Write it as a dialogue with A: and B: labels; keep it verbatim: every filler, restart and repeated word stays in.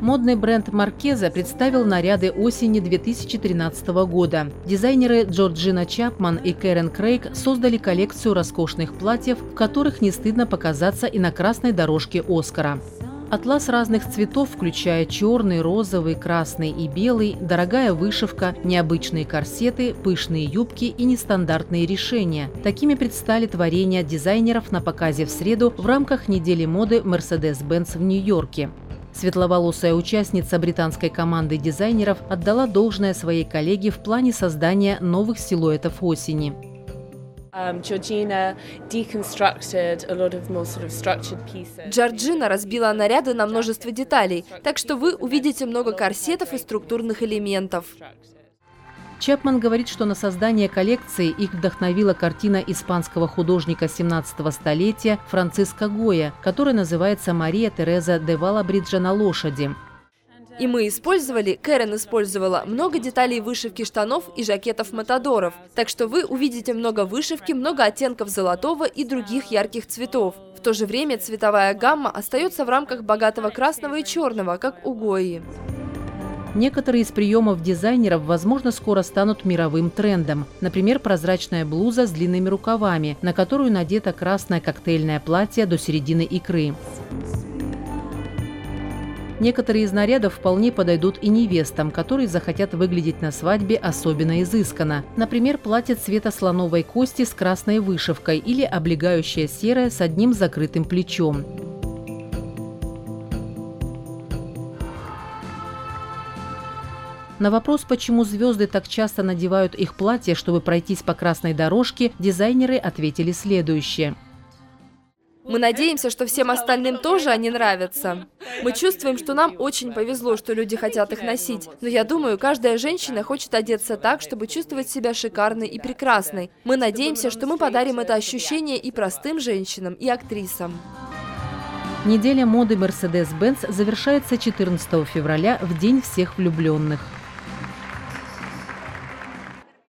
A: Модный бренд Marchesa представил наряды осени две тысячи тринадцатого года. Дизайнеры Джорджина Чапман и Кэрен Крейг создали коллекцию роскошных платьев, в которых не стыдно показаться и на красной дорожке Оскара. Атлас разных цветов, включая черный, розовый, красный и белый, дорогая вышивка, необычные корсеты, пышные юбки и нестандартные решения. Такими предстали творения дизайнеров на показе в среду в рамках недели моды Mercedes-Benz в Нью-Йорке. Светловолосая участница британской команды дизайнеров отдала должное своей коллеге в плане создания новых силуэтов осени.
B: Джорджина разбила наряды на множество деталей, так что вы увидите много корсетов и структурных элементов.
A: Чапман говорит, что на создание коллекции их вдохновила картина испанского художника семнадцатого столетия Франциско Гойя, которая называется «Мария Тереза де Валабриджа на лошади».
B: И мы использовали, Кэрен использовала, много деталей вышивки штанов и жакетов матадоров. Так что вы увидите много вышивки, много оттенков золотого и других ярких цветов. В то же время цветовая гамма остается в рамках богатого красного и черного, как у Гойи.
A: Некоторые из приемов дизайнеров, возможно, скоро станут мировым трендом. Например, прозрачная блуза с длинными рукавами, на которую надето красное коктейльное платье до середины икры. Некоторые из нарядов вполне подойдут и невестам, которые захотят выглядеть на свадьбе особенно изысканно. Например, платье цвета слоновой кости с красной вышивкой или облегающее серое с одним закрытым плечом. На вопрос, почему звезды так часто надевают их платья, чтобы пройтись по красной дорожке, дизайнеры ответили следующее.
B: Мы надеемся, что всем остальным тоже они нравятся. Мы чувствуем, что нам очень повезло, что люди хотят их носить. Но я думаю, каждая женщина хочет одеться так, чтобы чувствовать себя шикарной и прекрасной. Мы надеемся, что мы подарим это ощущение и простым женщинам, и актрисам.
A: Неделя моды Mercedes-Benz завершается четырнадцатого февраля, в День всех влюбленных.